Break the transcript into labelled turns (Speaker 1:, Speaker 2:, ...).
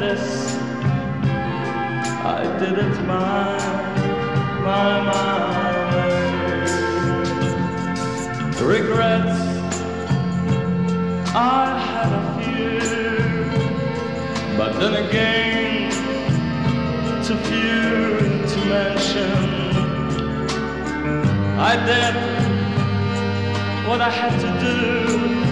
Speaker 1: this. I did it my way. Regrets, I had a few, but then again, too few to mention. I did what I had to do.